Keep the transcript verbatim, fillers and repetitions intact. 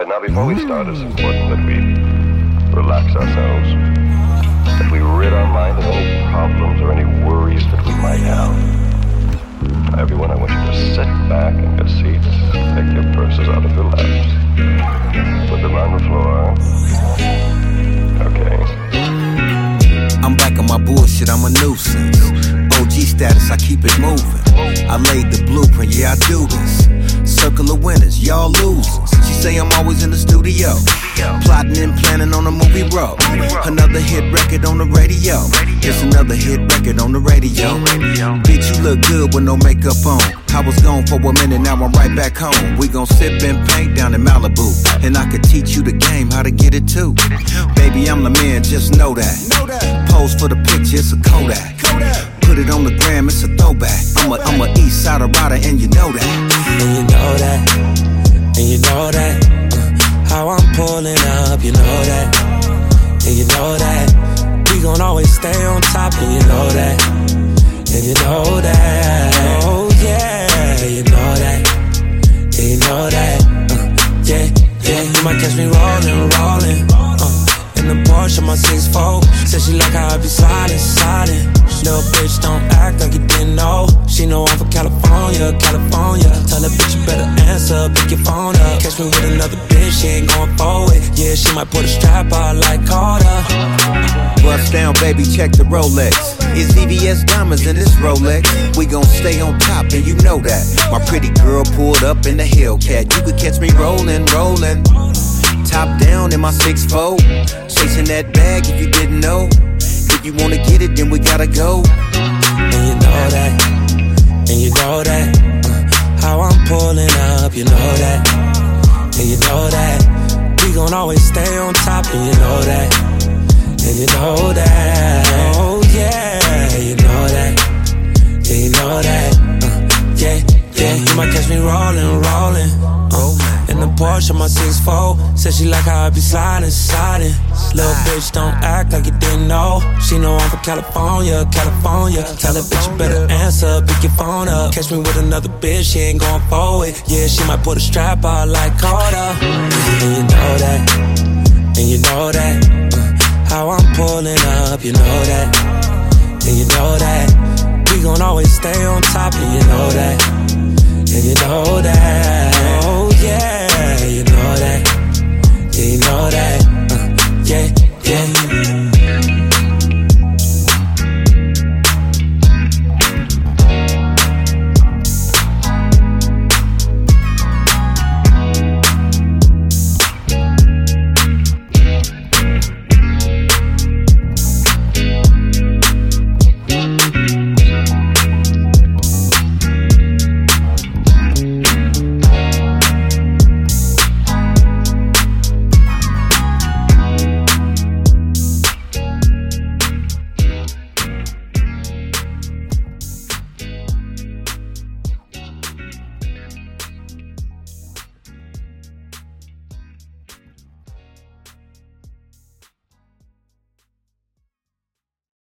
And now before we start, it's important that we relax ourselves, that we rid our mind of any problems or any worries that we might have. Now, everyone, I want you to sit back in your seats, take your purses out of your laps, put them on the floor. Okay. I'm back on my bullshit, I'm a nuisance. O G status, I keep it moving. I laid the blueprint, yeah, I do this. Circle of winners, y'all losers. She say I'm always in the studio, plotting and planning on a movie road. Another hit record on the radio. It's another hit record on the radio. Bitch, you look good with no makeup on. I was gone for a minute, now I'm right back home. We gon' sip and paint down in Malibu, and I could teach you the game, how to get it too. Baby, I'm the man, just know that. Pose for the picture, it's a Kodak. Put it on the gram, it's a throwback. I'm a, I'm a east side rider, and you know that. And you know that, and you know that, uh, how I'm pulling up, you know that, and you know that, we gon' always stay on top, and you know that, and you know that, oh yeah, you know that, and you know that, uh, yeah, yeah, you might catch me rolling, rolling, uh, in the Porsche, my six four, said she like how I be sliding, sliding. Little bitch, don't act like you didn't know. She know I'm from California, California. Tell her bitch you better answer, pick your phone up. Catch me with another bitch, she ain't going forward. Yeah, she might put a strap out like Carter. Bust down, baby, check the Rolex. It's V V S diamonds in this Rolex. We gon' stay on top, and you know that. My pretty girl pulled up in the Hellcat. You could catch me rolling, rolling. Top down in my six four, chasing that bag if you didn't know. If you wanna get it, then we gotta go. And you know that, and you know that, uh, how I'm pulling up, you know that, and you know that, we gon' always stay on top, and you know that, and you know that, oh yeah, you know that, yeah, you know that, uh, yeah, yeah, you might catch me rolling, rolling. In the Porsche, my six four, said she like how I be sliding, sliding. Little bitch, don't act like you didn't know. She know I'm from California, California. Tell her bitch you better answer, pick your phone up. Catch me with another bitch, she ain't going forward. Yeah, she might put a strap out like Carter.